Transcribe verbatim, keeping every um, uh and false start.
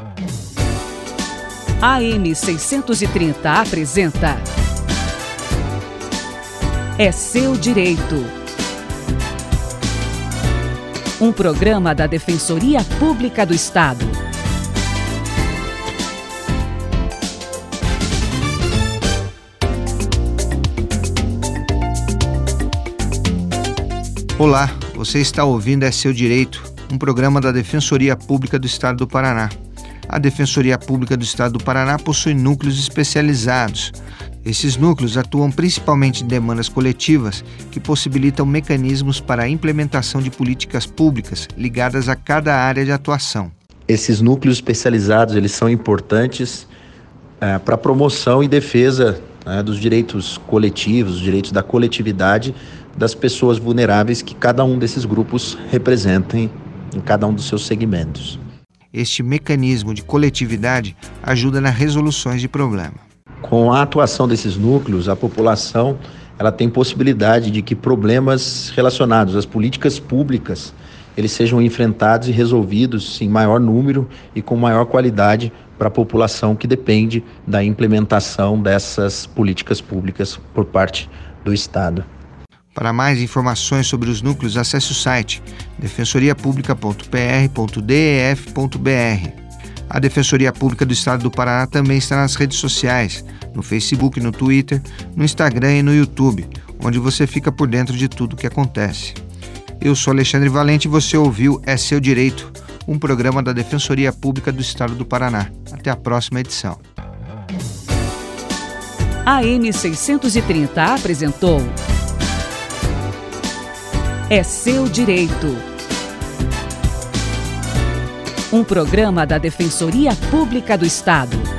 A M seiscentos e trinta apresenta É Seu Direito. Um programa da Defensoria Pública do Estado. Olá, você está ouvindo É Seu Direito, um programa da Defensoria Pública do Estado do Paraná. A Defensoria Pública do Estado do Paraná possui núcleos especializados. Esses núcleos atuam principalmente em demandas coletivas que possibilitam mecanismos para a implementação de políticas públicas ligadas a cada área de atuação. Esses núcleos especializados eles são importantes é, para a promoção e defesa né, dos direitos coletivos, dos direitos da coletividade das pessoas vulneráveis que cada um desses grupos representem em cada um dos seus segmentos. Este mecanismo de coletividade ajuda nas resoluções de problema. Com a atuação desses núcleos, a população ela tem possibilidade de que problemas relacionados às políticas públicas eles sejam enfrentados e resolvidos em maior número e com maior qualidade para a população que depende da implementação dessas políticas públicas por parte do Estado. Para mais informações sobre os núcleos, acesse o site defensoria pública ponto p r ponto d e f ponto b r. A Defensoria Pública do Estado do Paraná também está nas redes sociais, no Facebook, no Twitter, no Instagram e no YouTube, onde você fica por dentro de tudo o que acontece. Eu sou Alexandre Valente e você ouviu É Seu Direito, um programa da Defensoria Pública do Estado do Paraná. Até a próxima edição. A M seiscentos e trinta apresentou É Seu Direito. Um programa da Defensoria Pública do Estado.